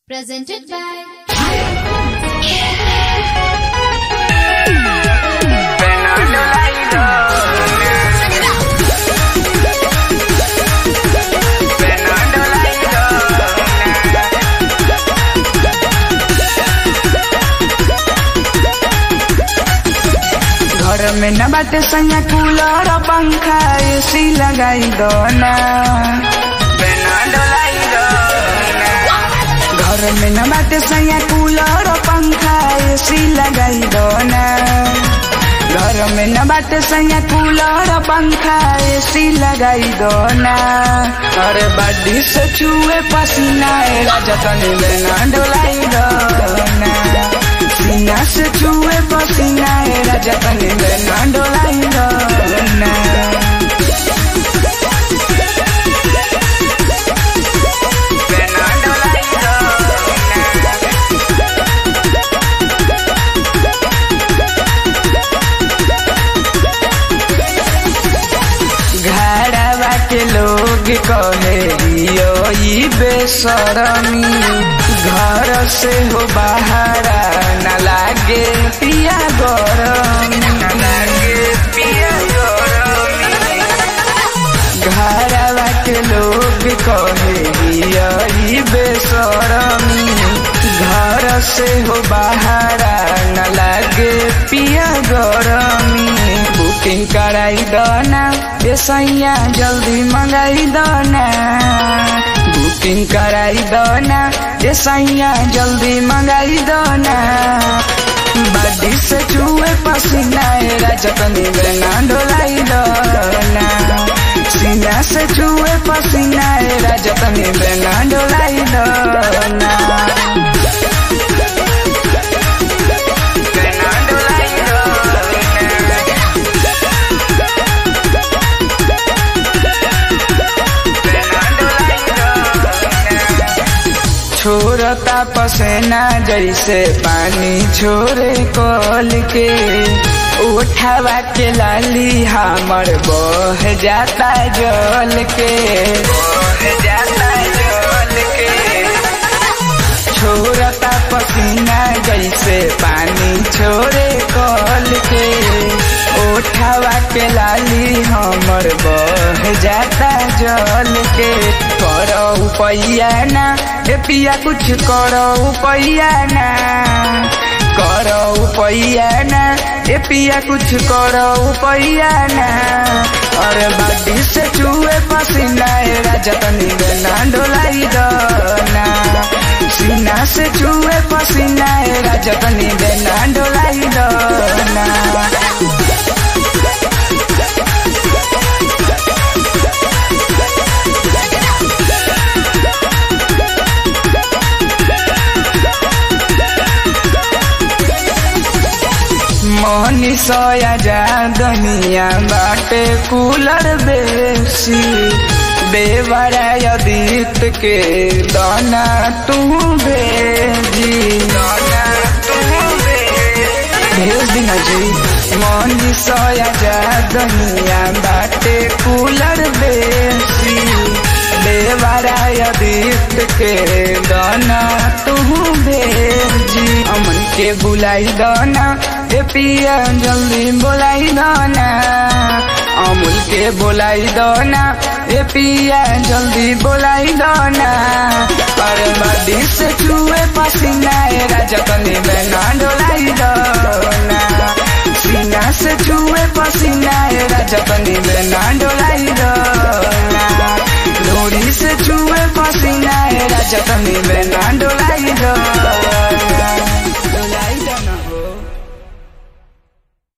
Presented by घर में न बाटे सैया कूलर पंखा एसी लगाई दो ना। घर में न बाटे सैया कूलर पंखा एसी लगाई दो ना। घर में न बाटे सैया कूलर पंखा एसी लगाई दो ना। अरे बड़ी से छुए पसीना राजा तनी लेना डोलाई दो ना। सीना से छुए पसीना राजा तनी लेना डोलाई दो ना। घरवा के लोग कहे यो ई बेशरमी। घर से हो बाहर न लागे पिया गरमी। घरवा के लोग कहे यो ई बेशरमी। घर से हो बाहर न लागे पिया गरमी। बुकिंग कराई दो ना ये सैया जल्दी मंगाई दो ना। बुकिंग कराई दो ना ये सैया जल्दी मंगाई दो ना। बड़ी से छुए पसीना राजा तनी लेना डोलाई दो ना। सीना से छुए पसीना राजा तनी लेना डोलाई दो ना। छोड़ता पसेना जैसे पानी छोड़े कल के। उठावा के लाली हमर बह जाता जल के। छोड़ता पसीना जैसे पानी छोड़े कल के। उठावा के लाली हमर बह जाता जल के। करो पैया ना ए पिया कुछ करो पैया ना। करो पैया ना ए पिया कुछ करो पैया ना। और बड़ी से छुए पसीना राजा तनी लेना डोलाई दो ना। सीना से छुए पसीना राजा तनी लेना डोलाई दो ना। मोहनी सोया जा दुनिया बाटे कूलर बेसी। बेवरा यदीत के दाना तू भेजी। भेज दीना जी। मोहनी सोया जा दुनिया बाटे कूलर बेसी। बेवरा यदीत के दाना तू भेजी। अमन के बुलाई दाना ए पिया जल्दी बोलाई दो ना। अमूल के बोलाई दो ना ए पिया जल्दी बोलाई दो ना। और बड़ी से छुए पसीना राजा तनी लेना डोलाई दो ना। सीना से छुए पसीना राजा तनी लेना डोलाई दो